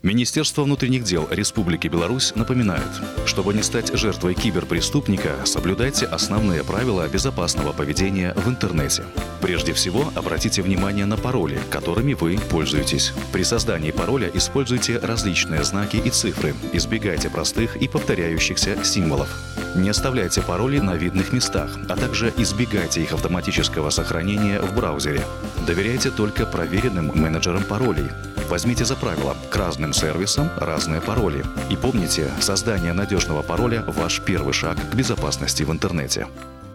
Министерство внутренних дел Республики Беларусь напоминает, чтобы не стать жертвой киберпреступника, соблюдайте основные правила безопасного поведения в интернете. Прежде всего, обратите внимание на пароли, которыми вы пользуетесь. При создании пароля используйте различные знаки и цифры, избегайте простых и повторяющихся символов. Не оставляйте пароли на видных местах, а также избегайте их автоматического сохранения в браузере. Доверяйте только проверенным менеджерам паролей. Возьмите за правило: к разным сервисам разные пароли. И помните, создание надежного пароля – ваш первый шаг к безопасности в интернете.